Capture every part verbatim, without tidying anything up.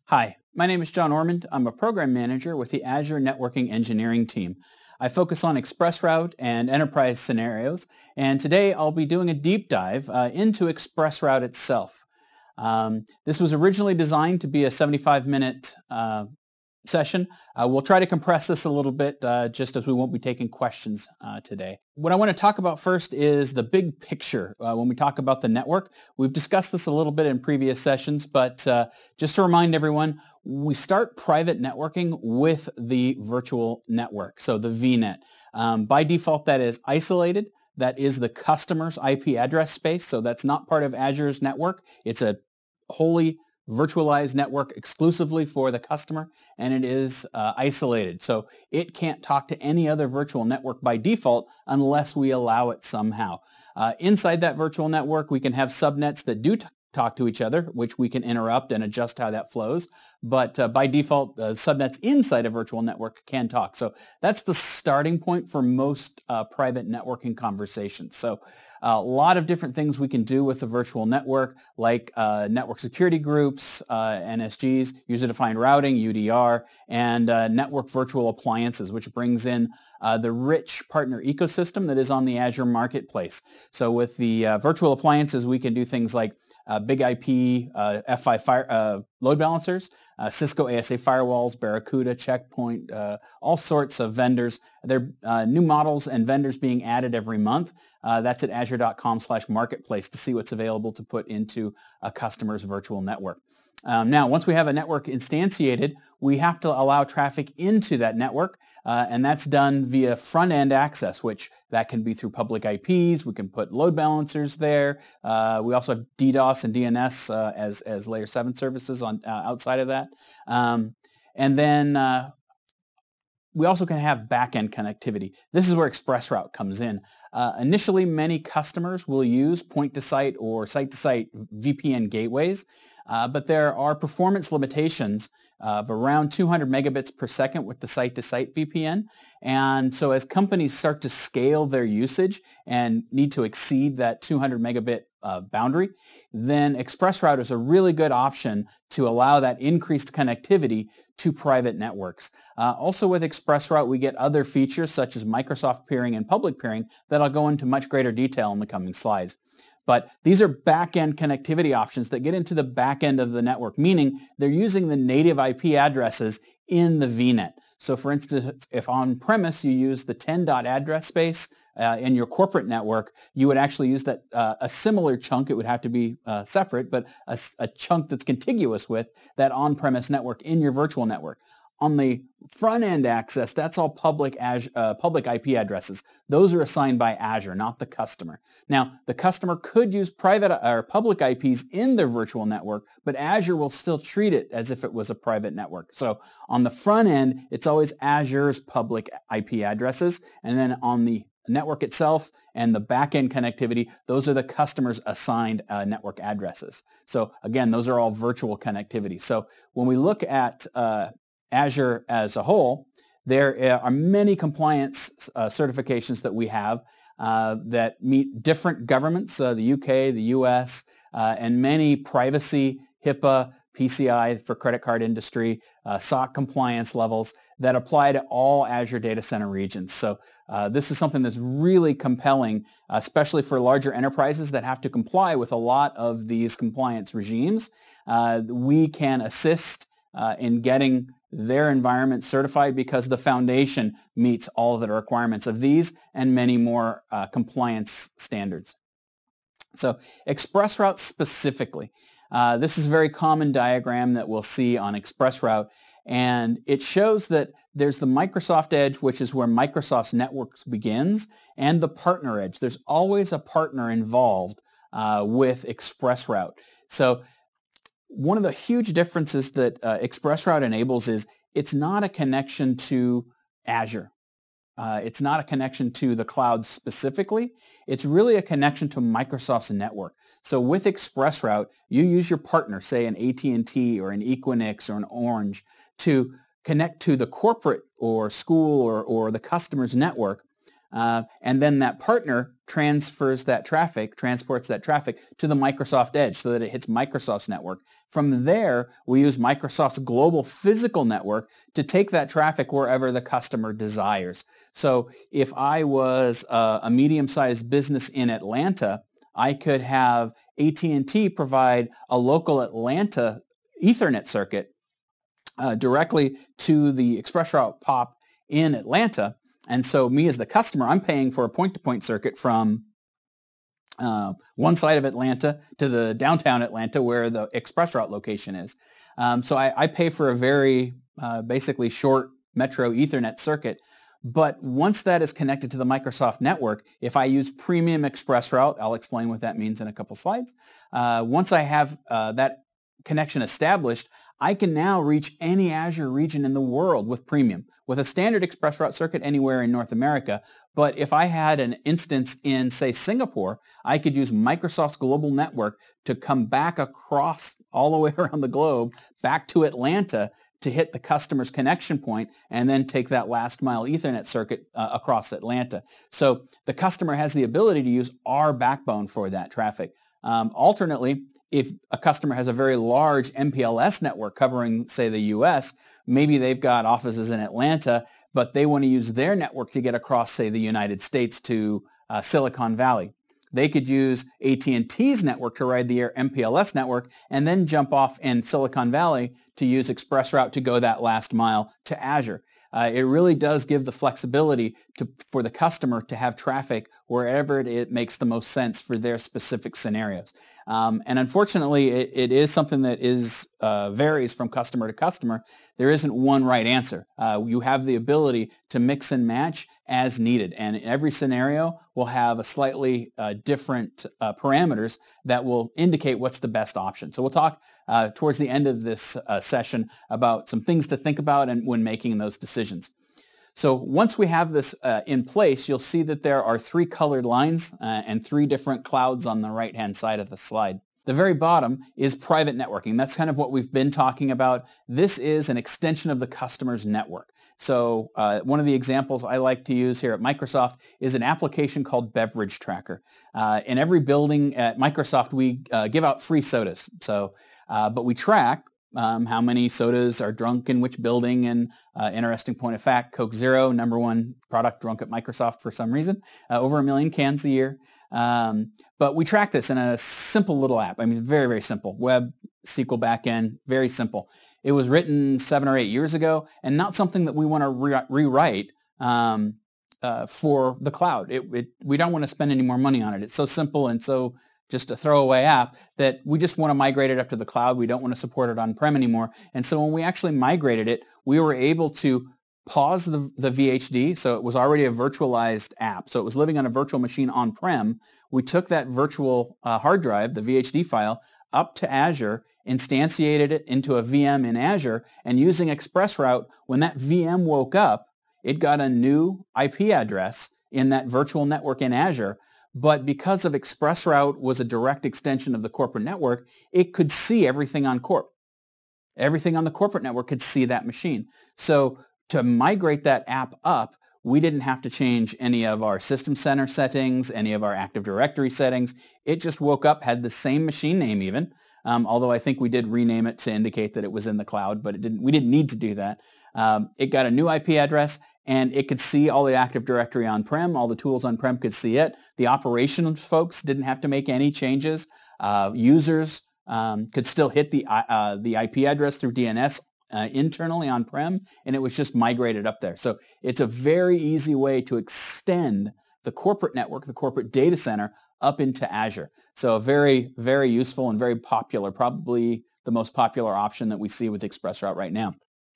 Hi, my name is John Ormond. I'm a program manager with the Azure Networking Engineering team. I focus on ExpressRoute and enterprise scenarios, and today I'll be doing a deep dive uh, into ExpressRoute itself. Um, this was originally designed to be a seventy-five minute uh, session. Uh, we'll try to compress this a little bit uh, just as we won't be taking questions uh, today. What I want to talk about first is the big picture uh, when we talk about the network. We've discussed this a little bit in previous sessions, but uh, just to remind everyone, we start private networking with the virtual network, so the V NET. Um, by default, that is isolated. That is the customer's I P address space, so that's not part of Azure's network. It's a wholly virtualized network exclusively for the customer, and it is uh, isolated. So it can't talk to any other virtual network by default unless we allow it somehow. Uh, inside that virtual network, we can have subnets that do t- talk to each other, which we can interrupt and adjust how that flows. But uh, by default, uh, subnets inside a virtual network can talk. So that's the starting point for most uh, private networking conversations. So a lot of different things we can do with the virtual network, like uh, network security groups, uh, N S Gs, user-defined routing, U D R, and uh, network virtual appliances, which brings in uh, the rich partner ecosystem that is on the Azure Marketplace. So with the uh, virtual appliances, we can do things like uh, big I P, uh, F five fire, uh, load balancers, uh, Cisco A S A firewalls, Barracuda, Checkpoint, uh, all sorts of vendors. There are uh, new models and vendors being added every month. Uh, that's at azure.com slash marketplace to see what's available to put into a customer's virtual network. Um, now, once we have a network instantiated, we have to allow traffic into that network, uh, and that's done via front-end access, which that can be through public I Ps. We can put load balancers there. Uh, we also have DDoS and D N S uh, as, as layer seven services on uh, outside of that. Um, and then uh, we also can have back-end connectivity. This is where ExpressRoute comes in. Uh, initially, many customers will use point-to-site or site-to-site V P N gateways, uh, but there are performance limitations of around two hundred megabits per second with the site-to-site V P N. And so as companies start to scale their usage and need to exceed that two hundred megabit uh, boundary, then ExpressRoute is a really good option to allow that increased connectivity to private networks. Uh, also with ExpressRoute, we get other features such as Microsoft peering and public peering that I'll go into much greater detail in the coming slides. But these are back-end connectivity options that get into the back end of the network, meaning they're using the native I P addresses in the V NET. So for instance, if on-premise you use the ten dot address space uh, in your corporate network, you would actually use that uh, a similar chunk. It would have to be uh, separate, but a, a chunk that's contiguous with that on-premise network in your virtual network. On the front-end access, that's all public Azure, uh, public I P addresses. Those are assigned by Azure, not the customer. Now, the customer could use private or public I Ps in their virtual network, but Azure will still treat it as if it was a private network. So on the front end, it's always Azure's public I P addresses, and then on the network itself and the back-end connectivity, those are the customer's assigned uh, network addresses. So again, those are all virtual connectivity. So when we look at uh, Azure as a whole, there are many compliance uh, certifications that we have uh, that meet different governments, uh, the U K, the U S, uh, and many privacy, HIPAA, P C I for credit card industry, uh, S O C compliance levels that apply to all Azure data center regions. So uh, this is something that's really compelling, especially for larger enterprises that have to comply with a lot of these compliance regimes. Uh, we can assist uh, in getting their environment certified because the foundation meets all of the requirements of these and many more uh, compliance standards. So ExpressRoute specifically. Uh, this is a very common diagram that we'll see on ExpressRoute, and it shows that there's the Microsoft Edge, which is where Microsoft's networks begins, and the partner edge. There's always a partner involved uh, with ExpressRoute. So one of the huge differences that uh, ExpressRoute enables is it's not a connection to Azure. Uh, it's not a connection to the cloud specifically. It's really a connection to Microsoft's network. So with ExpressRoute, you use your partner, say an A T and T or an Equinix or an Orange, to connect to the corporate or school or, or the customer's network. Uh, and then that partner transfers that traffic, transports that traffic to the Microsoft Edge so that it hits Microsoft's network. From there, we use Microsoft's global physical network to take that traffic wherever the customer desires. So if I was a, a medium-sized business in Atlanta, I could have A T and T provide a local Atlanta Ethernet circuit uh, directly to the ExpressRoute P O P in Atlanta. And so me as the customer, I'm paying for a point-to-point circuit from uh, one side of Atlanta to the downtown Atlanta where the ExpressRoute location is. Um, so I, I pay for a very uh, basically short Metro Ethernet circuit. But once that is connected to the Microsoft network, if I use Premium ExpressRoute, I'll explain what that means in a couple slides. Uh, once I have uh, that connection established, I can now reach any Azure region in the world with Premium, with a standard ExpressRoute circuit anywhere in North America. But if I had an instance in, say, Singapore, I could use Microsoft's global network to come back across all the way around the globe, back to Atlanta to hit the customer's connection point and then take that last mile Ethernet circuit uh, across Atlanta. So the customer has the ability to use our backbone for that traffic. Um, alternately, if a customer has a very large M P L S network covering, say, the U S, maybe they've got offices in Atlanta, but they want to use their network to get across, say, the United States to uh, Silicon Valley. They could use A T and T's network to ride the M P L S network and then jump off in Silicon Valley to use ExpressRoute to go that last mile to Azure. Uh, it really does give the flexibility to, for the customer to have traffic wherever it, it makes the most sense for their specific scenarios. Um, and unfortunately, it, it is something that is uh, varies from customer to customer. There isn't one right answer. Uh, you have the ability to mix and match as needed. And every scenario will have a slightly uh, different uh, parameters that will indicate what's the best option. So we'll talk uh, towards the end of this uh, session about some things to think about and when making those decisions. So once we have this uh, in place, you'll see that there are three colored lines uh, and three different clouds on the right-hand side of the slide. The very bottom is private networking. That's kind of what we've been talking about. This is an extension of the customer's network. So uh, one of the examples I like to use here at Microsoft is an application called Beverage Tracker. Uh, in every building at Microsoft, we uh, give out free sodas. So, uh, but we track um, how many sodas are drunk in which building. And uh, interesting point of fact, Coke Zero, number one product drunk at Microsoft for some reason, uh, over a million cans a year. Um, but we track this in a simple little app. I mean, very, very simple. Web, S Q L backend, very simple. It was written seven or eight years ago and not something that we want to re- rewrite um, uh, for the cloud. It, it, we don't want to spend any more money on it. It's so simple and so just a throwaway app that we just want to migrate it up to the cloud. We don't want to support it on-prem anymore. And so when we actually migrated it, we were able to pause the, the V H D, so it was already a virtualized app. So it was living on a virtual machine on-prem. We took that virtual uh, hard drive, the V H D file, up to Azure, instantiated it into a V M in Azure, and using ExpressRoute, when that V M woke up, it got a new I P address in that virtual network in Azure. But because of ExpressRoute was a direct extension of the corporate network, it could see everything on Corp. Everything on the corporate network could see that machine. So to migrate that app up, we didn't have to change any of our System Center settings, any of our Active Directory settings. It just woke up, had the same machine name even, um, although I think we did rename it to indicate that it was in the cloud, but it didn't. We didn't need to do that. Um, it got a new I P address, and it could see all the Active Directory on-prem. All the tools on-prem could see it. The operations folks didn't have to make any changes. Uh, users um, could still hit the, uh, the I P address through D N S Uh, internally on-prem, and it was just migrated up there. So it's a very easy way to extend the corporate network, the corporate data center, up into Azure. So a very, very useful and very popular, probably the most popular option that we see with ExpressRoute right now.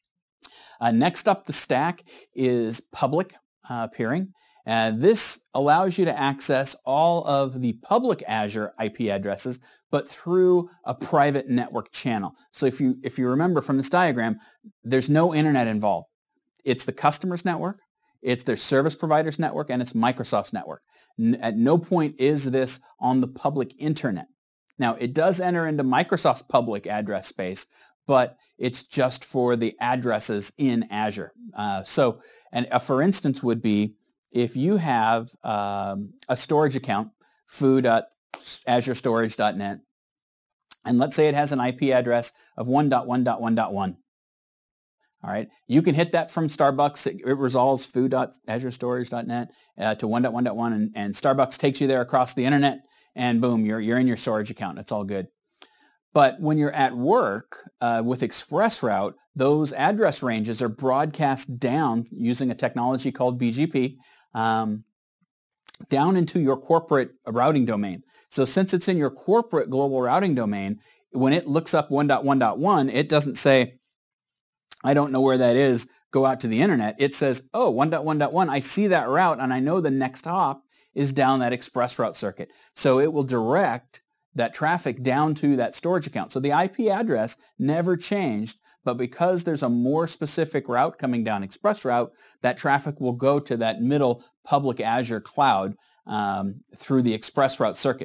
Uh, next up the stack is public uh, peering. And this allows you to access all of the public Azure I P addresses, but through a private network channel. So if you, if you remember from this diagram, there's no internet involved. It's the customer's network, it's their service provider's network, and it's Microsoft's network. N- at no point is this on the public internet. Now, it does enter into Microsoft's public address space, but it's just for the addresses in Azure. Uh, so, and a for instance would be, if you have um, a storage account, foo dot azure storage dot net, and let's say it has an I P address of one dot one dot one dot one. All right, you can hit that from Starbucks. It, it resolves foo dot azure storage dot net uh, to one dot one dot one, and, and Starbucks takes you there across the internet, and boom, you're, you're in your storage account. It's all good. But when you're at work uh, with ExpressRoute, those address ranges are broadcast down using a technology called B G P, um, down into your corporate routing domain. So since it's in your corporate global routing domain, when it looks up one dot one dot one, it doesn't say, I don't know where that is, go out to the internet. It says, oh, one dot one dot one, I see that route, and I know the next hop is down that ExpressRoute circuit. So it will direct that traffic down to that storage account. So the I P address never changed, but because there's a more specific route coming down ExpressRoute, that traffic will go to that middle public Azure cloud um, through the ExpressRoute circuit.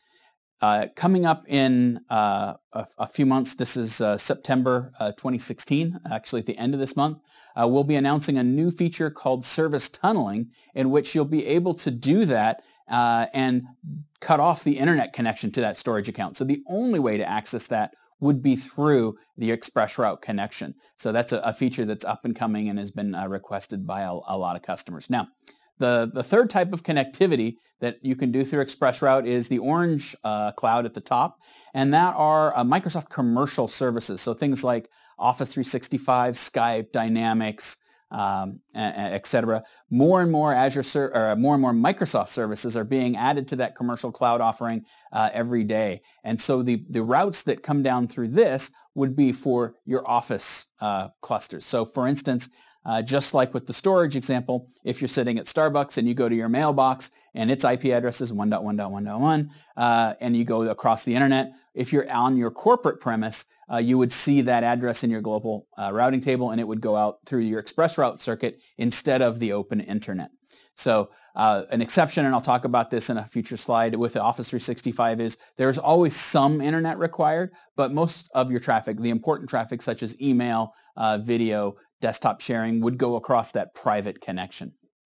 Uh, coming up in uh, a, a few months, this is uh, September uh, twenty sixteen, actually at the end of this month, uh, we'll be announcing a new feature called service tunneling, in which you'll be able to do that uh, and cut off the internet connection to that storage account. So the only way to access that would be through the ExpressRoute connection. So that's a, a feature that's up and coming and has been uh, requested by a, a lot of customers. Now, The, the third type of connectivity that you can do through ExpressRoute is the orange uh, cloud at the top, and that are uh, Microsoft commercial services. So things like Office three sixty-five, Skype, Dynamics, um, et cetera. More and more Azure, ser- or more and more Microsoft services are being added to that commercial cloud offering uh, every day. And so the, the routes that come down through this would be for your Office uh, clusters. So for instance, Uh, just like with the storage example, if you're sitting at Starbucks and you go to your mailbox and its I P address is one dot one dot one dot one uh, and you go across the internet, if you're on your corporate premise, uh, you would see that address in your global uh, routing table, and it would go out through your ExpressRoute circuit instead of the open internet. So uh, an exception, and I'll talk about this in a future slide, with the Office three sixty-five is there's always some internet required, but most of your traffic, the important traffic such as email, uh, video, desktop sharing, would go across that private connection.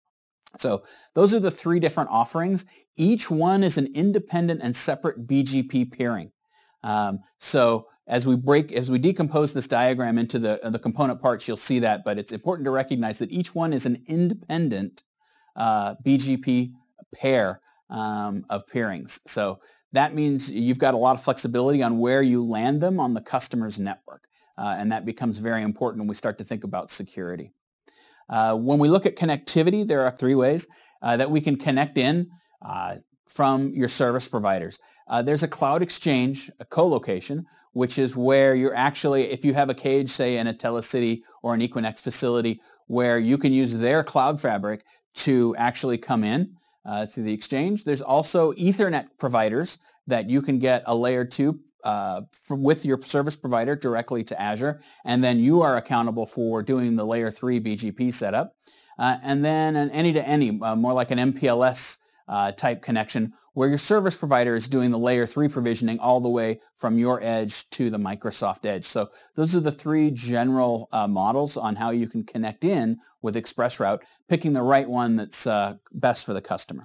So those are the three different offerings. Each one is an independent and separate B G P peering. Um, so as we break, as we decompose this diagram into the, uh, the component parts, you'll see that, but it's important to recognize that each one is an independent uh, B G P pair um, of peerings. So that means you've got a lot of flexibility on where you land them on the customer's network. Uh, and that becomes very important when we start to think about security. Uh, when we look at connectivity, there are three ways uh, that we can connect in uh, from your service providers. Uh, there's a Cloud Exchange, a co-location, which is where you're actually, if you have a cage, say in a Telecity or an Equinix facility, where you can use their cloud fabric to actually come in uh, through the exchange. There's also Ethernet providers that you can get a layer two Uh, from, with your service provider directly to Azure, and then you are accountable for doing the layer three B G P setup. Uh, and then an any-to-any, uh, more like an M P L S uh, type connection, where your service provider is doing the layer three provisioning all the way from your edge to the Microsoft edge. So those are the three general uh, models on how you can connect in with ExpressRoute, picking the right one that's uh, best for the customer.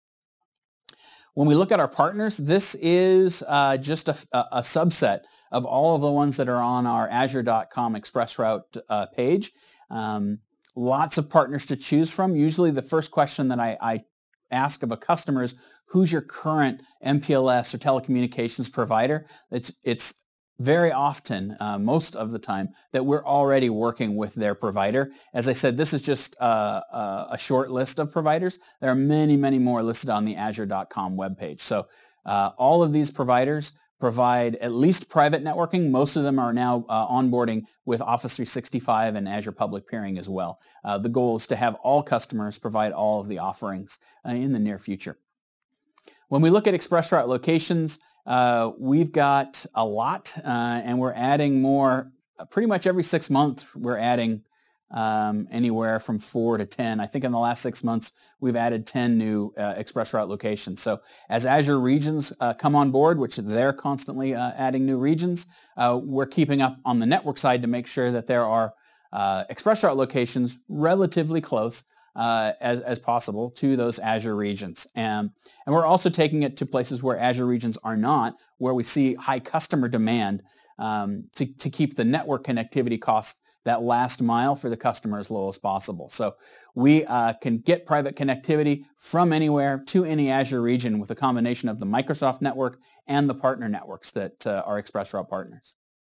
When we look at our partners, this is uh, just a, a subset of all of the ones that are on our azure dot com ExpressRoute uh, page. Um, lots of partners to choose from. Usually the first question that I, I ask of a customer is, who's your current M P L S or telecommunications provider? It's, it's very often, uh, most of the time, that we're already working with their provider. As I said, this is just uh, uh, a short list of providers. There are many, many more listed on the azure dot com webpage. So uh, all of these providers provide at least private networking. Most of them are now uh, onboarding with Office three sixty-five and Azure Public Peering as well. Uh, the goal is to have all customers provide all of the offerings uh, in the near future. When we look at ExpressRoute locations, Uh, we've got a lot, uh, and we're adding more. Uh, pretty much every six months, we're adding um, anywhere from four to ten. I think in the last six months, we've added ten new uh, ExpressRoute locations. So as Azure regions uh, come on board, which they're constantly uh, adding new regions, uh, we're keeping up on the network side to make sure that there are uh, ExpressRoute locations relatively close uh, as, as possible to those Azure regions. And, and we're also taking it to places where Azure regions are not, where we see high customer demand um, to, to keep the network connectivity costs, that last mile for the customer, as low as possible. So we uh, can get private connectivity from anywhere to any Azure region with a combination of the Microsoft network and the partner networks that uh, are ExpressRoute partners.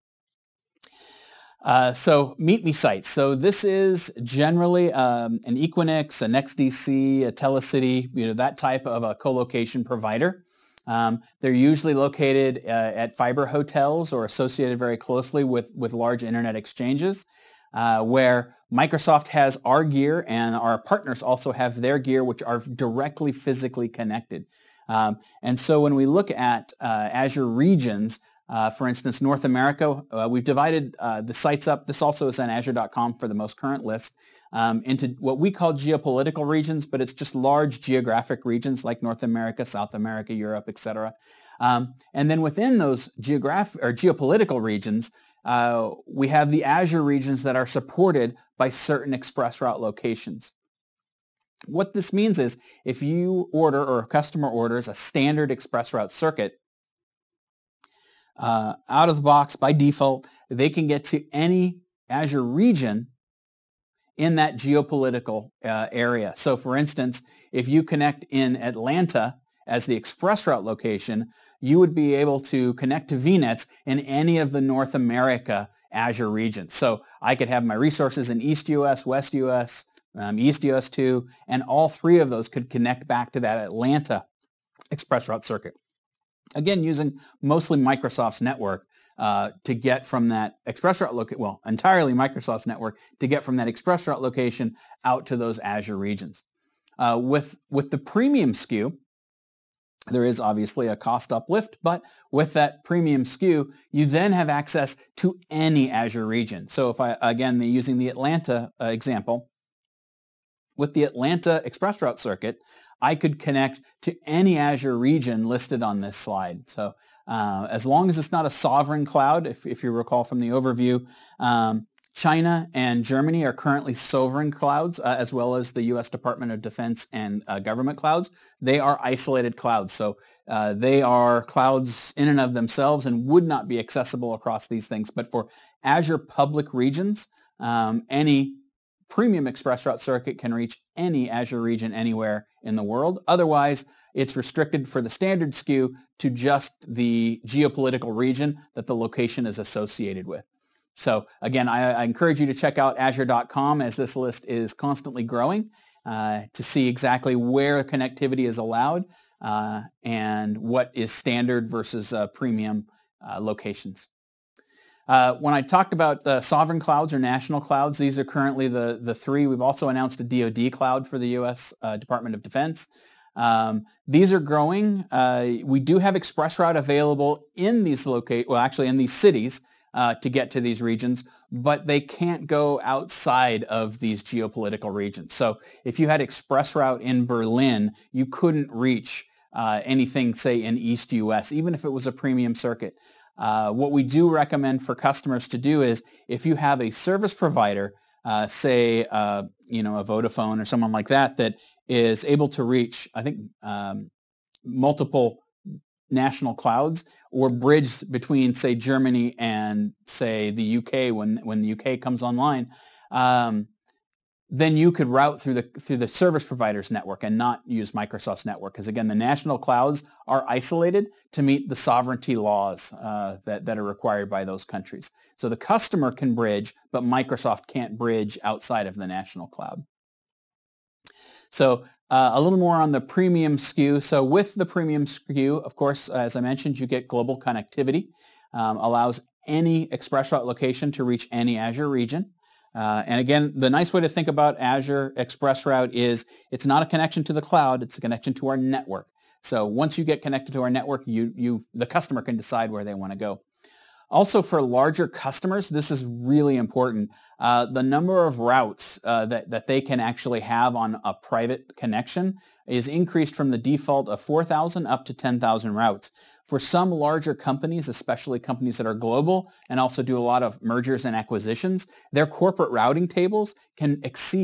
Uh, so Meet Me sites. So this is generally um, an Equinix, a NextDC, a Telecity, you know, that type of a colocation provider. Um, they're usually located uh, at fiber hotels or associated very closely with, with large internet exchanges, uh, where Microsoft has our gear and our partners also have their gear, which are directly physically connected. Um, and so when we look at uh, Azure regions, uh, for instance, North America, uh, we've divided uh, the sites up. This also is on azure dot com for the most current list, um, into what we call geopolitical regions, but it's just large geographic regions like North America, South America, Europe, et cetera. Um, and then within those geographic or geopolitical regions, uh, we have the Azure regions that are supported by certain ExpressRoute locations. What this means is if you order or a customer orders a standard ExpressRoute circuit, uh, out of the box by default, they can get to any Azure region in that geopolitical uh, area. So for instance, if you connect in Atlanta as the ExpressRoute location, you would be able to connect to V NETs in any of the North America Azure regions. So I could have my resources in East U S, West U S, um, East U S two, and all three of those could connect back to that Atlanta ExpressRoute circuit. Again, using mostly Microsoft's network uh, to get from that ExpressRoute location, well, entirely Microsoft's network to get from that ExpressRoute location out to those Azure regions. Uh, with, with the premium S K U, there is obviously a cost uplift, but with that premium S K U, you then have access to any Azure region. So if I, again, using the Atlanta uh, example, with the Atlanta ExpressRoute circuit, I could connect to any Azure region listed on this slide. So uh, as long as it's not a sovereign cloud, if, if you recall from the overview, um, China and Germany are currently sovereign clouds, uh, as well as the U S Department of Defense and uh, government clouds. They are isolated clouds. So uh, they are clouds in and of themselves and would not be accessible across these things. But for Azure public regions, um, any premium ExpressRoute circuit can reach any Azure region anywhere in the world. Otherwise, it's restricted for the standard S K U to just the geopolitical region that the location is associated with. So again, I, I encourage you to check out azure dot com as this list is constantly growing uh, to see exactly where connectivity is allowed uh, and what is standard versus uh, premium uh, locations. Uh, when I talked about uh, sovereign clouds or national clouds, these are currently the, the three. We've also announced a D O D cloud for the U S uh, Department of Defense. Um, these are growing. Uh, we do have ExpressRoute available in these locate, well, actually in these cities uh, to get to these regions, but they can't go outside of these geopolitical regions. So if you had ExpressRoute in Berlin, you couldn't reach uh, anything, say, in East U S, even if it was a premium circuit. Uh, what we do recommend for customers to do is if you have a service provider, uh, say, uh, you know, a Vodafone or someone like that, that is able to reach, I think, um, multiple national clouds or bridge between, say, Germany and, say, the U K when, when the U K comes online, um, then you could route through the through the service provider's network and not use Microsoft's network. Because again, the national clouds are isolated to meet the sovereignty laws uh, that, that are required by those countries. So the customer can bridge, but Microsoft can't bridge outside of the national cloud. So uh, a little more on the premium S K U. So with the premium S K U, of course, as I mentioned, you get global connectivity, um, allows any ExpressRoute location to reach any Azure region. Uh, and again, the nice way to think about Azure ExpressRoute is it's not a connection to the cloud, it's a connection to our network. So once you get connected to our network, you, you, the customer can decide where they want to go. Also for larger customers, this is really important. Uh, the number of routes uh, that, that they can actually have on a private connection is increased from the default of four thousand up to ten thousand routes. For some larger companies, especially companies that are global and also do a lot of mergers and acquisitions, their corporate routing tables can exceed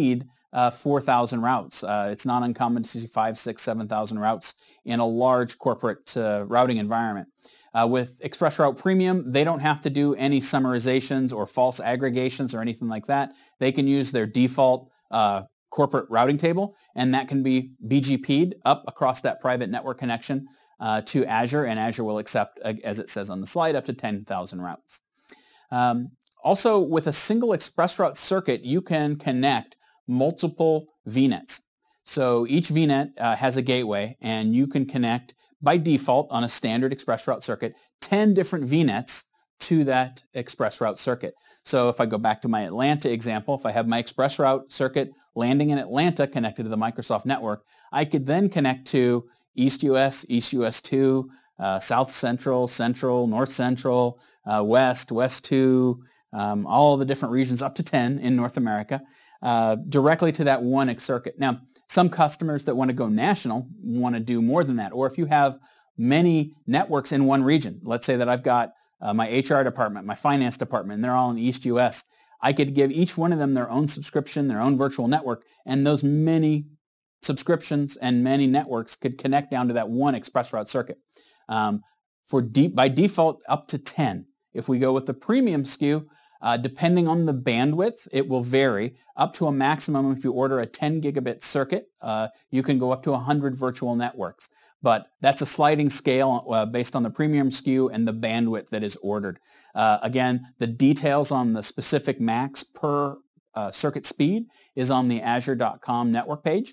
uh, four thousand routes. Uh, it's not uncommon to see five, six, seven thousand routes in a large corporate uh, routing environment. Uh, with ExpressRoute Premium, they don't have to do any summarizations or false aggregations or anything like that. They can use their default uh, corporate routing table, and that can be B G P'd up across that private network connection uh, to Azure, and Azure will accept, uh, as it says on the slide, up to ten thousand routes. Um, also, with a single ExpressRoute circuit, you can connect multiple V NETs. So each V NET uh, has a gateway, and you can connect by default on a standard ExpressRoute circuit ten different V NETs to that ExpressRoute circuit. So if I go back to my Atlanta example, if I have my ExpressRoute circuit landing in Atlanta connected to the Microsoft network, I could then connect to East U S, East U S two, uh, South Central, Central, North Central, uh, West, West two, um, all the different regions, up to ten in North America, uh, directly to that one circuit. Now, some customers that want to go national want to do more than that. Or if you have many networks in one region, let's say that I've got uh, my H R department, my finance department, and they're all in the East U S, I could give each one of them their own subscription, their own virtual network, and those many subscriptions and many networks could connect down to that one ExpressRoute circuit. Um, for deep, by default, up to ten. If we go with the premium S K U, Uh, depending on the bandwidth, it will vary up to a maximum. If you order a ten gigabit circuit, uh, you can go up to one hundred virtual networks. But that's a sliding scale uh, based on the premium S K U and the bandwidth that is ordered. Uh, again, the details on the specific max per uh, circuit speed is on the azure dot com network page.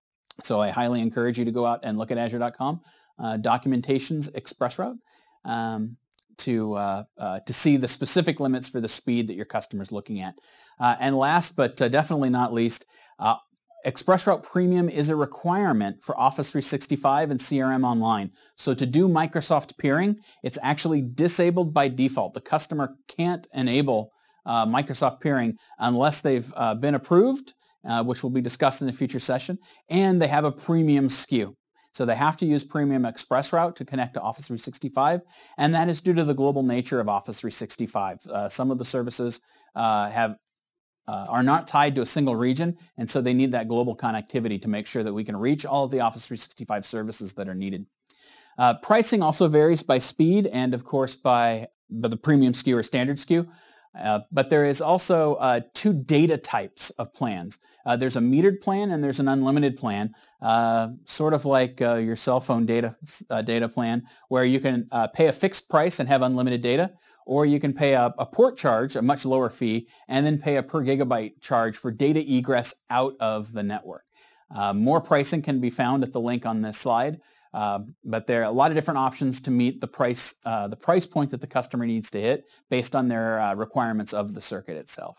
So I highly encourage you to go out and look at azure dot com, uh, documentations ExpressRoute. Um, to uh, uh, to see the specific limits for the speed that your customer is looking at. Uh, and last, but uh, definitely not least, uh, ExpressRoute Premium is a requirement for Office three sixty-five and C R M Online. So to do Microsoft peering, it's actually disabled by default. The customer can't enable uh, Microsoft peering unless they've uh, been approved, uh, which will be discussed in a future session, and they have a premium S K U. So they have to use Premium ExpressRoute to connect to Office three sixty-five, and that is due to the global nature of Office three sixty-five. Uh, some of the services uh, have uh, are not tied to a single region, and so they need that global connectivity to make sure that we can reach all of the Office three sixty-five services that are needed. Uh, pricing also varies by speed and, of course, by, by the Premium S K U or Standard S K U. Uh, but there is also uh, two data types of plans. Uh, there's a metered plan and there's an unlimited plan, uh, sort of like uh, your cell phone data uh, data plan, where you can uh, pay a fixed price and have unlimited data, or you can pay a, a port charge, a much lower fee, and then pay a per gigabyte charge for data egress out of the network. Uh, more pricing can be found at the link on this slide. Uh, but there are a lot of different options to meet the price, uh, the price point that the customer needs to hit based on their uh, requirements of the circuit itself.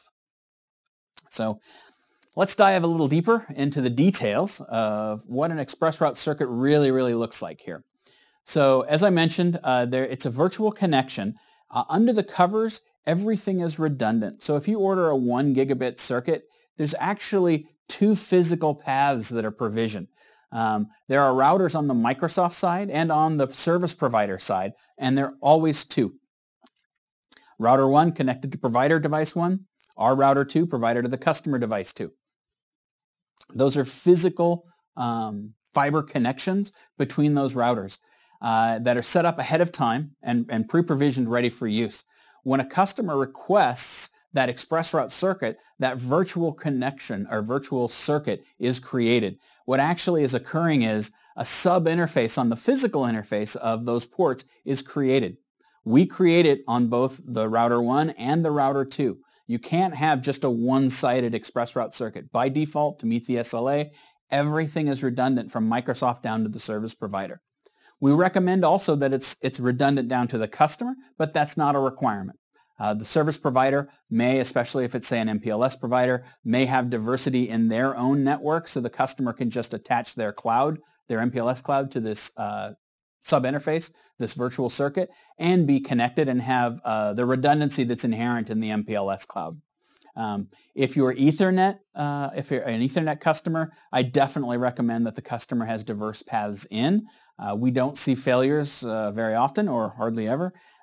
So let's dive a little deeper into the details of what an ExpressRoute circuit really, really looks like here. So as I mentioned, uh, there, it's a virtual connection. Uh, under the covers, everything is redundant. So if you order a one gigabit circuit, there's actually two physical paths that are provisioned. Um, there are routers on the Microsoft side and on the service provider side, and there are always two. Router one connected to provider device one, our router two provider to the customer device two. Those are physical um, fiber connections between those routers uh, that are set up ahead of time and, and pre-provisioned ready for use. When a customer requests that ExpressRoute circuit, that virtual connection or virtual circuit is created. What actually is occurring is a sub-interface on the physical interface of those ports is created. We create it on both the router one and the router two. You can't have just a one-sided ExpressRoute circuit. By default, to meet the S L A, everything is redundant from Microsoft down to the service provider. We recommend also that it's, it's redundant down to the customer, but that's not a requirement. Uh, the service provider may, especially if it's, say, an M P L S provider, may have diversity in their own network, so the customer can just attach their cloud, their M P L S cloud, to this uh, sub-interface, this virtual circuit, and be connected and have uh, the redundancy that's inherent in the M P L S cloud. Um, if you're Ethernet, uh, if you're an Ethernet customer, I definitely recommend that the customer has diverse paths in. Uh, we don't see failures uh, very often or hardly ever.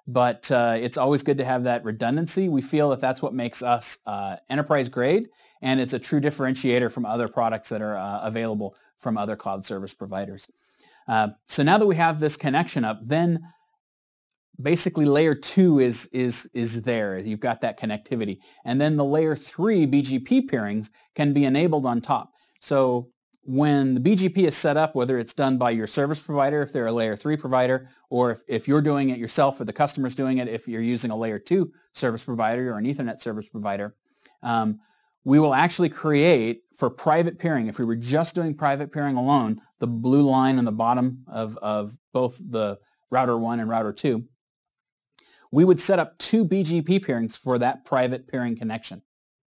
but uh, it's always good to have that redundancy. We feel that that's what makes us uh, enterprise grade, and it's a true differentiator from other products that are uh, available from other cloud service providers. Uh, so now that we have this connection up, then basically layer two is, is, is there. You've got that connectivity. And then the layer three B G P peerings can be enabled on top. So when the B G P is set up, whether it's done by your service provider, if they're a layer three provider, or if, if you're doing it yourself or the customer's doing it, if you're using a layer two service provider or an Ethernet service provider, um, we will actually create for private peering, if we were just doing private peering alone, the blue line on the bottom of, of both the router one and router two, we would set up two B G P peerings for that private peering connection.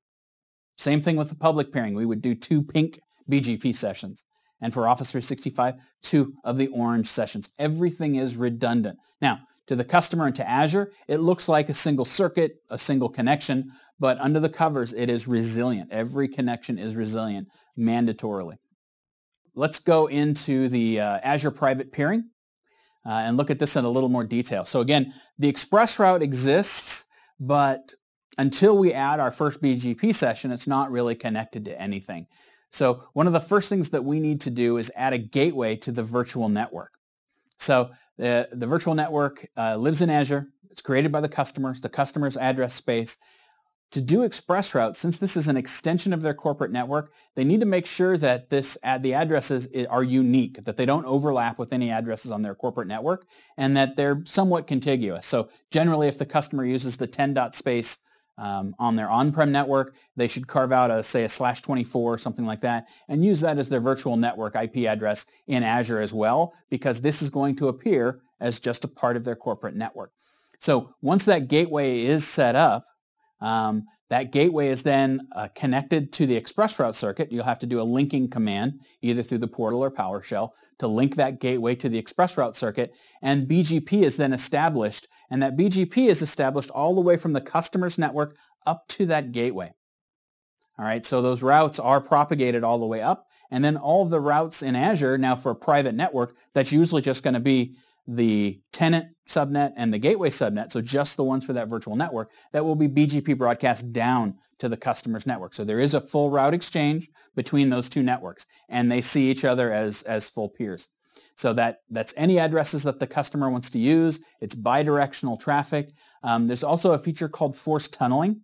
Same thing with the public peering. We would do two pink B G P sessions. And for Office three sixty-five, two of the orange sessions. Everything is redundant. Now, to the customer and to Azure, it looks like a single circuit, a single connection, but under the covers, it is resilient. Every connection is resilient, mandatorily. Let's go into the uh, Azure Private Peering uh, and look at this in a little more detail. So again, the ExpressRoute exists, but until we add our first B G P session, it's not really connected to anything. So one of the first things that we need to do is add a gateway to the virtual network. So the, the virtual network uh, lives in Azure. It's created by the customers, the customer's address space. To do ExpressRoute, since this is an extension of their corporate network, they need to make sure that this ad, the addresses are unique, that they don't overlap with any addresses on their corporate network, and that they're somewhat contiguous. So generally, if the customer uses the ten dot space um, on their on-prem network, they should carve out a, say, a slash twenty-four or something like that, and use that as their virtual network I P address in Azure as well, because this is going to appear as just a part of their corporate network. So once that gateway is set up, Um, that gateway is then uh, connected to the ExpressRoute circuit. You'll have to do a linking command, either through the portal or PowerShell, to link that gateway to the ExpressRoute circuit, and B G P is then established, and that B G P is established all the way from the customer's network up to that gateway. All right, so those routes are propagated all the way up, and then all of the routes in Azure, now for a private network, that's usually just going to be the tenant subnet and the gateway subnet, so just the ones for that virtual network, that will be B G P broadcast down to the customer's network. So there is a full route exchange between those two networks, and they see each other as, as full peers. So that, that's any addresses that the customer wants to use. It's bidirectional traffic. Um, there's also a feature called force tunneling.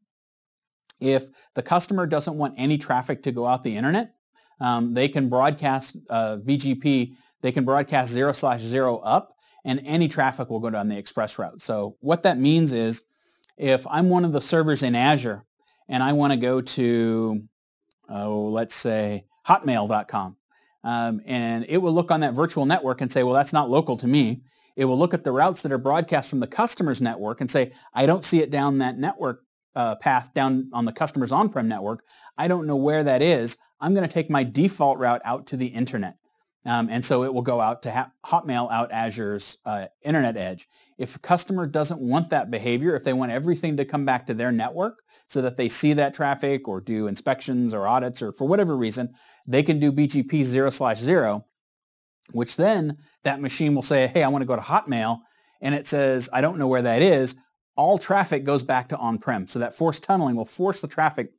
If the customer doesn't want any traffic to go out the internet, um, they can broadcast uh, B G P, they can broadcast zero slash zero up, and any traffic will go down the ExpressRoute. So what that means is, if I'm one of the servers in Azure and I want to go to, oh, let's say hotmail dot com, um, and it will look on that virtual network and say, well, that's not local to me. It will look at the routes that are broadcast from the customer's network and say, I don't see it down that network uh, path down on the customer's on-prem network. I don't know where that is. I'm going to take my default route out to the internet. Um, and so it will go out to ha- Hotmail out Azure's uh, Internet Edge. If a customer doesn't want that behavior, if they want everything to come back to their network so that they see that traffic or do inspections or audits or for whatever reason, they can do B G P zero slash zero, which then that machine will say, hey, I want to go to Hotmail, and it says, I don't know where that is. All traffic goes back to on-prem. So that force tunneling will force the traffic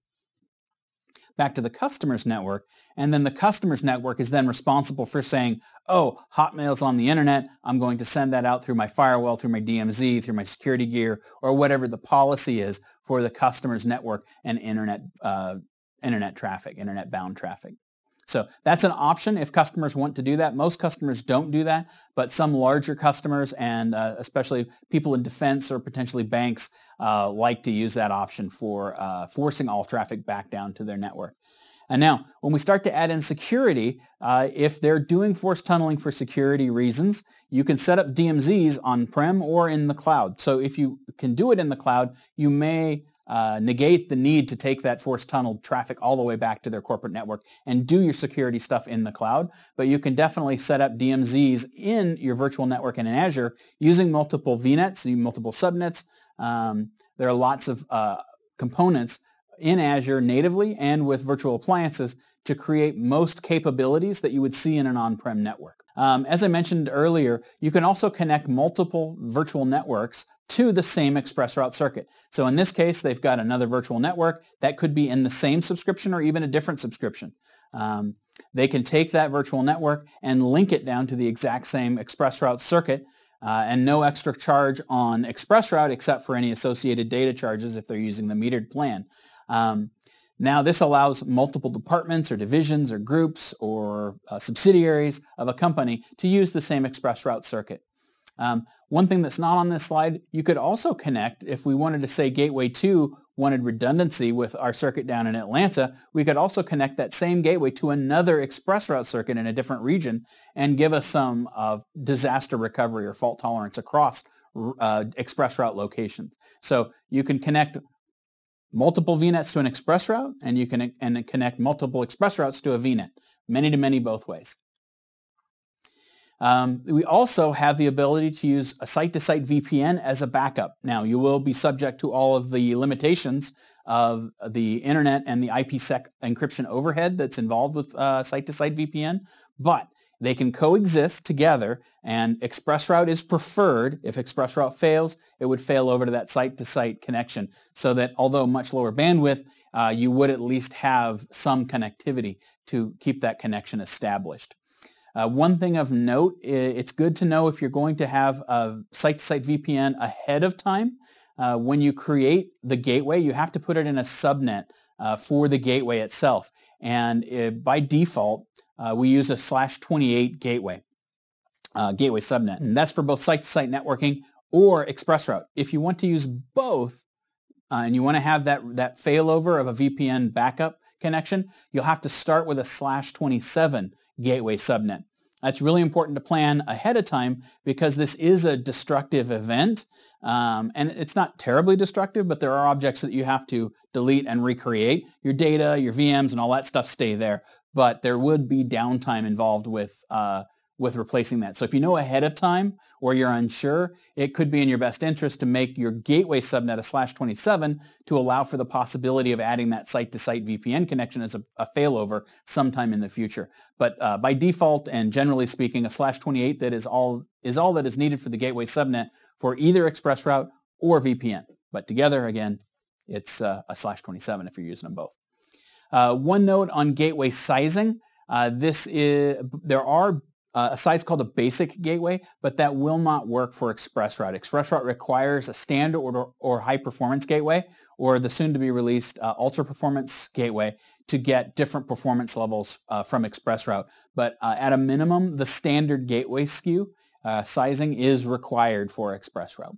back to the customer's network, and then the customer's network is then responsible for saying, oh, Hotmail's on the internet, I'm going to send that out through my firewall, through my D M Z, through my security gear, or whatever the policy is for the customer's network and internet, uh, internet traffic, internet-bound traffic. So that's an option if customers want to do that. Most customers don't do that, but some larger customers and uh, especially people in defense or potentially banks uh, like to use that option for uh, forcing all traffic back down to their network. And now, when we start to add in security, uh, if they're doing force tunneling for security reasons, you can set up D M Zs on-prem or in the cloud. So if you can do it in the cloud, you may Uh, negate the need to take that force tunneled traffic all the way back to their corporate network and do your security stuff in the cloud. But you can definitely set up D M Zs in your virtual network and in Azure using multiple V NETs, multiple subnets. Um, there are lots of uh, components in Azure natively and with virtual appliances to create most capabilities that you would see in an on-prem network. Um, as I mentioned earlier, you can also connect multiple virtual networks to the same ExpressRoute circuit. So in this case, they've got another virtual network that could be in the same subscription or even a different subscription. Um, they can take that virtual network and link it down to the exact same ExpressRoute circuit, uh, and no extra charge on ExpressRoute except for any associated data charges if they're using the metered plan. Um, Now, this allows multiple departments or divisions or groups or uh, subsidiaries of a company to use the same ExpressRoute circuit. Um, one thing that's not on this slide, you could also connect, if we wanted to say Gateway two wanted redundancy with our circuit down in Atlanta, we could also connect that same gateway to another ExpressRoute circuit in a different region and give us some uh, disaster recovery or fault tolerance across uh, ExpressRoute locations. So you can connect multiple V NETs to an ExpressRoute, and you can and connect multiple ExpressRoutes to a V NET, many to many both ways. Um, we also have the ability to use a site-to-site V P N as a backup. Now, you will be subject to all of the limitations of the internet and the I P sec encryption overhead that's involved with uh, site-to-site V P N, but they can coexist together, and ExpressRoute is preferred. If ExpressRoute fails, it would fail over to that site-to-site connection, so that although much lower bandwidth, uh, you would at least have some connectivity to keep that connection established. Uh, one thing of note, it's good to know if you're going to have a site-to-site V P N ahead of time. Uh, when you create the gateway, you have to put it in a subnet uh, for the gateway itself. And uh, by default, uh, we use a slash twenty-eight gateway, uh, gateway subnet. And that's for both site-to-site networking or ExpressRoute. If you want to use both, uh, and you want to have that, that failover of a V P N backup connection, you'll have to start with a slash twenty-seven gateway subnet. That's really important to plan ahead of time because this is a destructive event. Um, and it's not terribly destructive, but there are objects that you have to delete and recreate. Your data, your V Ms, and all that stuff stay there. But there would be downtime involved with uh, with replacing that. So if you know ahead of time or you're unsure, it could be in your best interest to make your gateway subnet a slash twenty-seven to allow for the possibility of adding that site-to-site V P N connection as a, a failover sometime in the future. But uh, by default and generally speaking, a slash twenty-eight that is all is all that is needed for the gateway subnet for either ExpressRoute or V P N. But together, again, it's uh, a slash twenty-seven if you're using them both. Uh, one note on gateway sizing. Uh, this is there are Uh, a size called a basic gateway, but that will not work for ExpressRoute. ExpressRoute requires a standard or, or high performance gateway or the soon to be released uh, ultra performance gateway to get different performance levels uh, from ExpressRoute. But uh, at a minimum, the standard gateway S K U uh, sizing is required for ExpressRoute.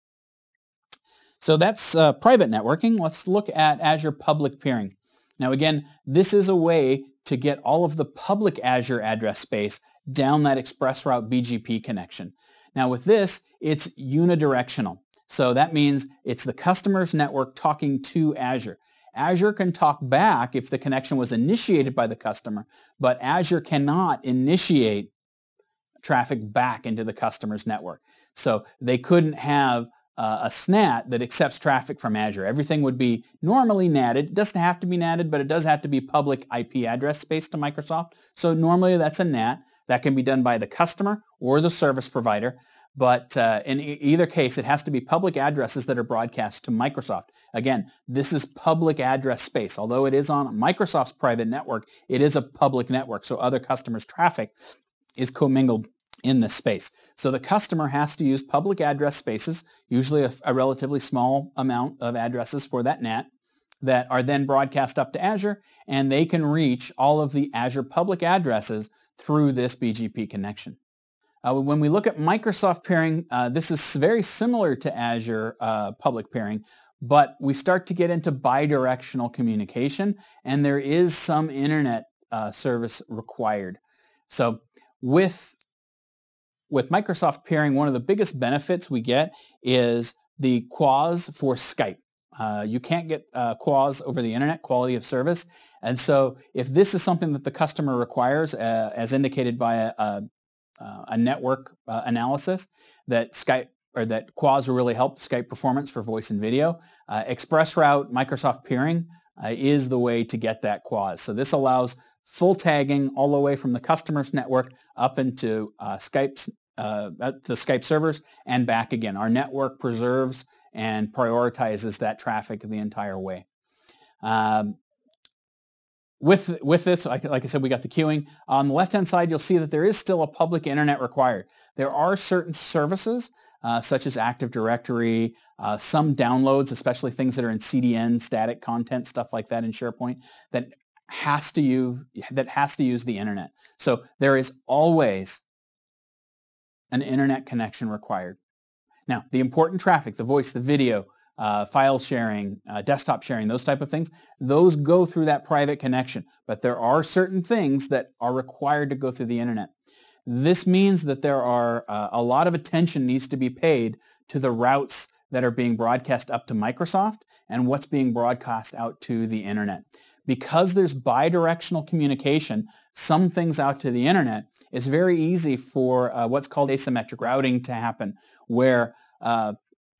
So that's uh, private networking. Let's look at Azure Public Peering. Now again, this is a way to get all of the public Azure address space down that ExpressRoute B G P connection. Now with this, it's unidirectional. So that means it's the customer's network talking to Azure. Azure can talk back if the connection was initiated by the customer, but Azure cannot initiate traffic back into the customer's network. So they couldn't have uh, a S N A T that accepts traffic from Azure. Everything would be normally natted. It doesn't have to be natted, but it does have to be public I P address space to Microsoft. So normally that's a N A T. That can be done by the customer or the service provider. But uh, in e- either case, it has to be public addresses that are broadcast to Microsoft. Again, this is public address space. Although it is on Microsoft's private network, it is a public network, so other customers' traffic is commingled in this space. So the customer has to use public address spaces, usually a, a relatively small amount of addresses for that N A T, that are then broadcast up to Azure, and they can reach all of the Azure public addresses through this B G P connection. Uh, when we look at Microsoft peering, uh, this is very similar to Azure uh, public peering, but we start to get into bidirectional communication, and there is some internet uh, service required. So with, with Microsoft peering, one of the biggest benefits we get is the Q A S for Skype. Uh, you can't get uh, Q A S over the internet, quality of service. And so if this is something that the customer requires, uh, as indicated by a, a, a network uh, analysis, that Skype or that Q A S will really help Skype performance for voice and video, uh, ExpressRoute Microsoft peering uh, is the way to get that Q A S. So this allows full tagging all the way from the customer's network up into uh, Skype's uh, to Skype servers and back again. Our network preserves and prioritizes that traffic the entire way. Um, with, with this, like, like I said, we got the queuing. On the left-hand side, you'll see that there is still a public internet required. There are certain services, uh, such as Active Directory, uh, some downloads, especially things that are in C D N, static content, stuff like that in SharePoint, that has to use, that has to use the internet. So there is always an internet connection required. Now, the important traffic, the voice, the video, uh, file sharing, uh, desktop sharing, those type of things, those go through that private connection. But there are certain things that are required to go through the internet. This means that there are uh, a lot of attention needs to be paid to the routes that are being broadcast up to Microsoft and what's being broadcast out to the internet. Because there's bidirectional communication, some things out to the internet, it's very easy for uh, what's called asymmetric routing to happen, where uh,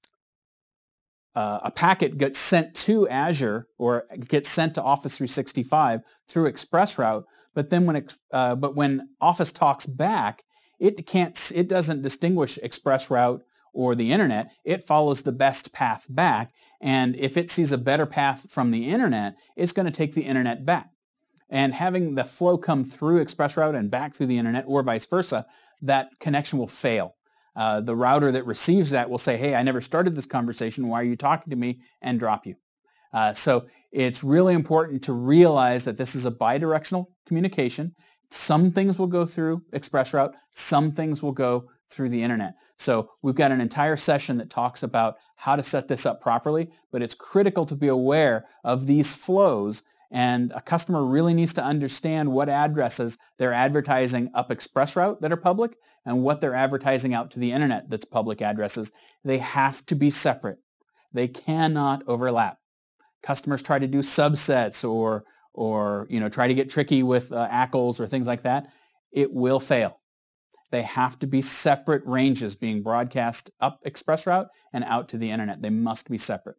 uh, a packet gets sent to Azure or gets sent to Office three sixty-five through ExpressRoute, but then when it, uh, but when Office talks back, it can't, it doesn't distinguish ExpressRoute or the internet. It follows the best path back, and if it sees a better path from the internet, it's going to take the internet back. And having the flow come through ExpressRoute and back through the internet, or vice versa, that connection will fail. Uh, the router that receives that will say, hey, I never started this conversation. Why are you talking to me? And drop you. Uh, so it's really important to realize that this is a bidirectional communication. Some things will go through ExpressRoute. Some things will go through the internet. So we've got an entire session that talks about how to set this up properly, but it's critical to be aware of these flows, and a customer really needs to understand what addresses they're advertising up ExpressRoute that are public and what they're advertising out to the internet that's public addresses. They have to be separate. They cannot overlap. Customers try to do subsets or, or you know, try to get tricky with uh, A C Ls or things like that. It will fail. They have to be separate ranges being broadcast up ExpressRoute and out to the internet. They must be separate.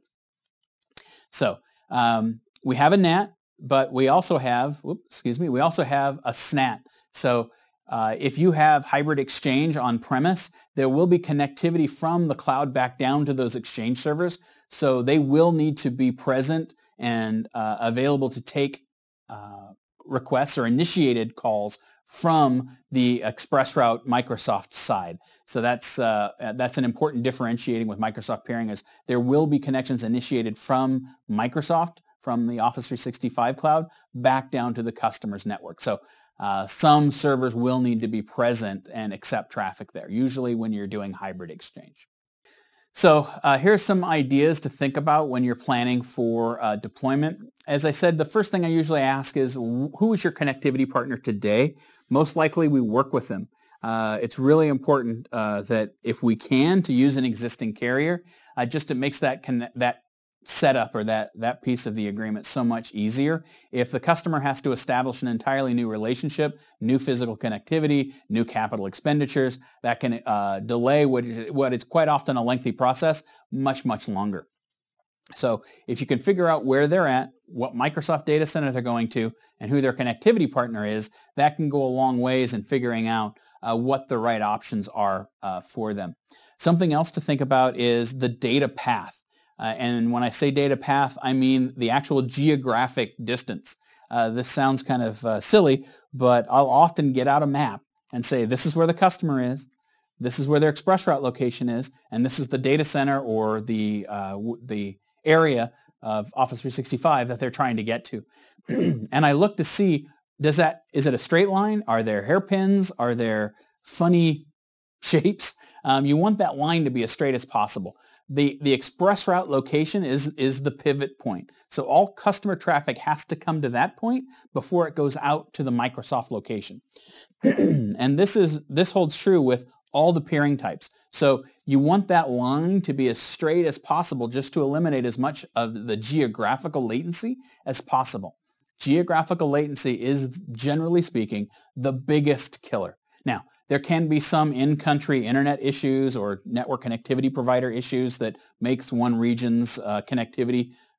So um, we have a N A T, but we also have, whoops, excuse me, we also have a S N A T. So uh, if you have hybrid Exchange on premise, there will be connectivity from the cloud back down to those Exchange servers. So they will need to be present and uh, available to take uh, requests or initiated calls from the ExpressRoute Microsoft side. So that's uh, that's an important differentiating with Microsoft Peering, is there will be connections initiated from Microsoft, from the Office three sixty-five cloud, back down to the customer's network. So uh, some servers will need to be present and accept traffic there, usually when you're doing hybrid Exchange. So uh, here's some ideas to think about when you're planning for uh, deployment. As I said, the first thing I usually ask is, who is your connectivity partner today? Most likely we work with them. Uh, it's really important uh, that if we can, to use an existing carrier, uh, just it makes that conne- that setup or that, that piece of the agreement so much easier. If the customer has to establish an entirely new relationship, new physical connectivity, new capital expenditures, that can uh, delay what is, what is quite often a lengthy process much, much longer. So if you can figure out where they're at, what Microsoft data center they're going to, and who their connectivity partner is, that can go a long ways in figuring out uh, what the right options are uh, for them. Something else to think about is the data path. Uh, and when I say data path, I mean the actual geographic distance. Uh, this sounds kind of uh, silly, but I'll often get out a map and say, this is where the customer is, this is where their ExpressRoute location is, and this is the data center or the, uh, w- the area of Office three sixty-five that they're trying to get to. And I look to see, does that, is it a straight line? Are there hairpins? Are there funny shapes? Um, you want that line to be as straight as possible. The, the ExpressRoute location is, is the pivot point. So all customer traffic has to come to that point before it goes out to the Microsoft location. And this is, this holds true with all the peering types. So you want that line to be as straight as possible, just to eliminate as much of the geographical latency as possible. Geographical latency is, generally speaking, the biggest killer. Now, there can be some in-country internet issues or network connectivity provider issues that makes one region's uh, connectivity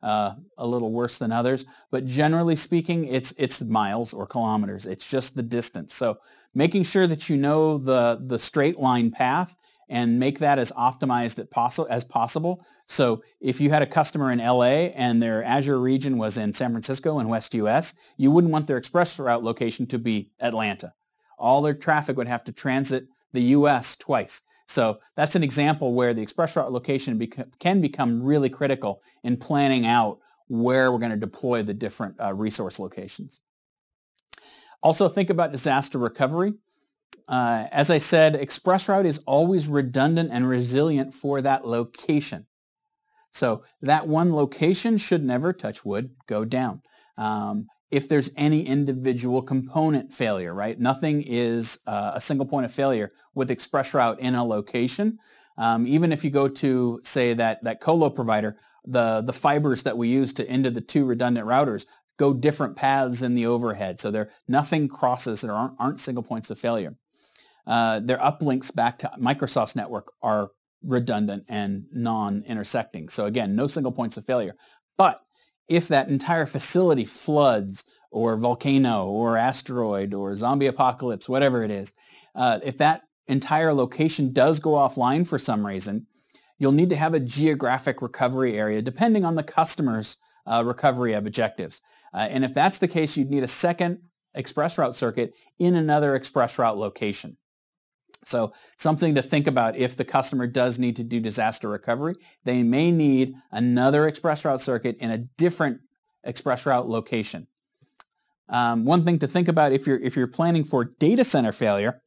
uh, a little worse than others. But generally speaking, it's it's miles or kilometers. It's just the distance. So making sure that you know the, the straight line path and make that as optimized as possi- as possible. So if you had a customer in L A and their Azure region was in San Francisco and West U S, you wouldn't want their express route location to be Atlanta. All their traffic would have to transit the U S twice. So that's an example where the express route location bec- can become really critical in planning out where we're going to deploy the different uh, resource locations. Also think about disaster recovery. Uh, as I said, ExpressRoute is always redundant and resilient for that location. So that one location should never, touch wood, go down. Um, if there's any individual component failure, right? Nothing is uh, a single point of failure with ExpressRoute in a location. Um, even if you go to, say, that, that colo provider, the, the fibers that we use to into the two redundant routers go different paths in the overhead. So there nothing crosses. There aren't, aren't single points of failure. Uh, their uplinks back to Microsoft's network are redundant and non-intersecting. So again, no single points of failure. But if that entire facility floods or volcano or asteroid or zombie apocalypse, whatever it is, uh, if that entire location does go offline for some reason, you'll need to have a geographic recovery area depending on the customer's uh, recovery objectives. Uh, and if that's the case, you'd need a second ExpressRoute circuit in another ExpressRoute location. So something to think about if the customer does need to do disaster recovery, they may need another ExpressRoute circuit in a different ExpressRoute location. Um, one thing to think about if you're, if you're planning for data center failure,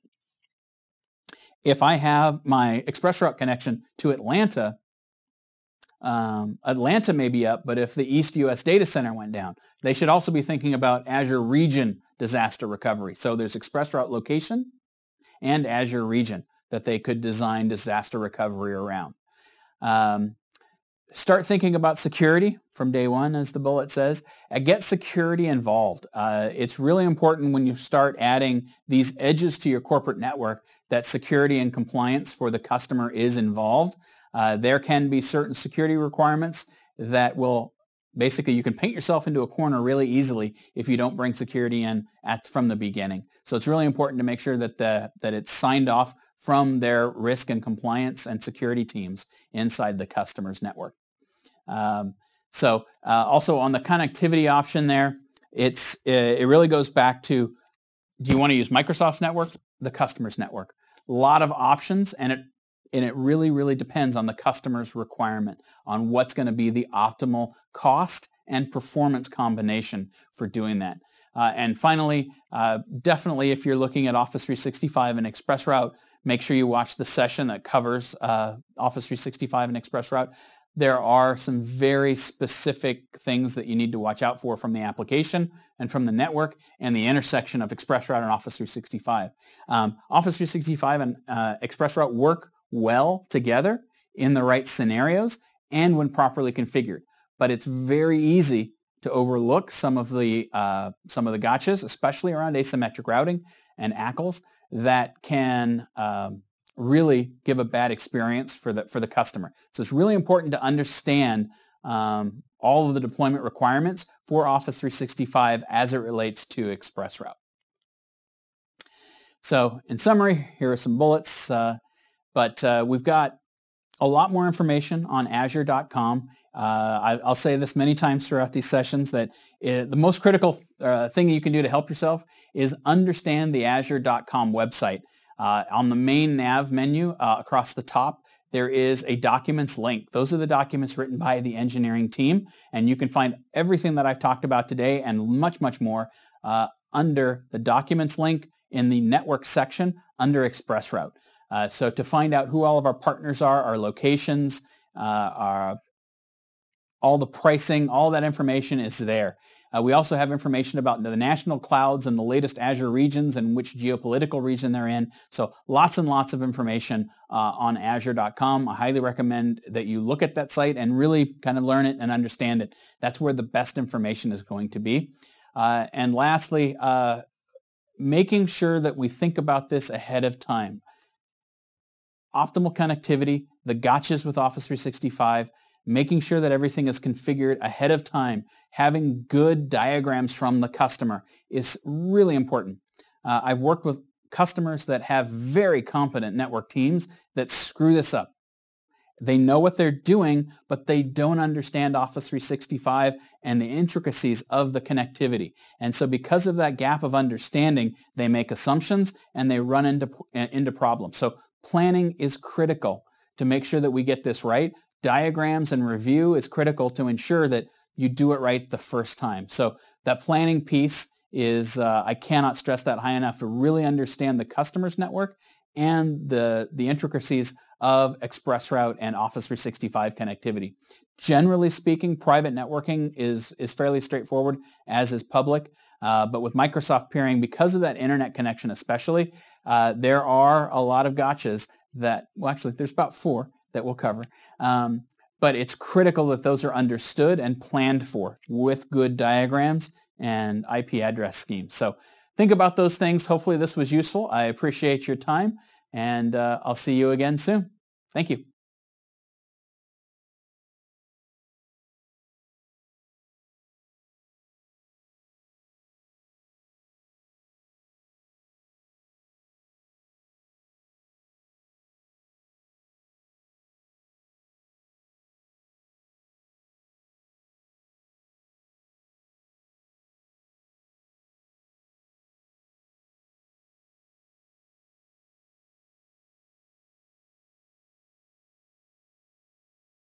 if I have my ExpressRoute connection to Atlanta, um, Atlanta may be up, but if the East U S data center went down, they should also be thinking about Azure region disaster recovery. So there's ExpressRoute location and Azure region that they could design disaster recovery around. Um, start thinking about security from day one, as the bullet says. Uh, get security involved. Uh, it's really important when you start adding these edges to your corporate network that security and compliance for the customer is involved. Uh, there can be certain security requirements that will basically, you can paint yourself into a corner really easily if you don't bring security in at, from the beginning. So it's really important to make sure that, the, that it's signed off from their risk and compliance and security teams inside the customer's network. Um, so uh, also on the connectivity option there, it's, it really goes back to, do you want to use Microsoft's network, the customer's network? A lot of options, and it And it really, really depends on the customer's requirement on what's going to be the optimal cost and performance combination for doing that. Uh, and finally, uh, definitely if you're looking at Office three sixty-five and ExpressRoute, make sure you watch the session that covers uh, Office three sixty-five and ExpressRoute. There are some very specific things that you need to watch out for from the application and from the network and the intersection of ExpressRoute and Office three sixty-five. Um, Office three sixty-five and uh, ExpressRoute work well together in the right scenarios and when properly configured. But it's very easy to overlook some of the uh, some of the gotchas, especially around asymmetric routing and A C Ls, that can um, really give a bad experience for the for the customer. So it's really important to understand um, all of the deployment requirements for Office three sixty-five as it relates to ExpressRoute. So in summary, here are some bullets. Uh, But uh, we've got a lot more information on azure dot com. Uh, I, I'll say this many times throughout these sessions that it, the most critical uh, thing you can do to help yourself is understand the azure dot com website. Uh, on the main nav menu uh, across the top, there is a documents link. Those are the documents written by the engineering team, and you can find everything that I've talked about today and much, much more uh, under the documents link in the network section under ExpressRoute. Uh, so to find out who all of our partners are, our locations, uh, our, all the pricing, all that information is there. Uh, we also have information about the national clouds and the latest Azure regions and which geopolitical region they're in. So lots and lots of information uh, on azure dot com. I highly recommend that you look at that site and really kind of learn it and understand it. That's where the best information is going to be. Uh, and lastly, uh, making sure that we think about this ahead of time. Optimal connectivity, the gotchas with Office three sixty-five, making sure that everything is configured ahead of time, having good diagrams from the customer is really important. Uh, I've worked with customers that have very competent network teams that screw this up. They know what they're doing, but they don't understand Office three sixty-five and the intricacies of the connectivity. And so because of that gap of understanding, they make assumptions and they run into, into problems. So planning is critical to make sure that we get this right. Diagrams and review is critical to ensure that you do it right the first time. So that planning piece is, uh, I cannot stress that high enough, to really understand the customer's network and the, the intricacies of ExpressRoute and Office three sixty-five connectivity. Generally speaking, private networking is, is fairly straightforward, as is public. Uh, but with Microsoft peering, because of that internet connection especially, uh, there are a lot of gotchas that, well actually there's about four that we'll cover. Um, but it's critical that those are understood and planned for with good diagrams and I P address schemes. So think about those things. Hopefully this was useful. I appreciate your time, and uh, I'll see you again soon. Thank you.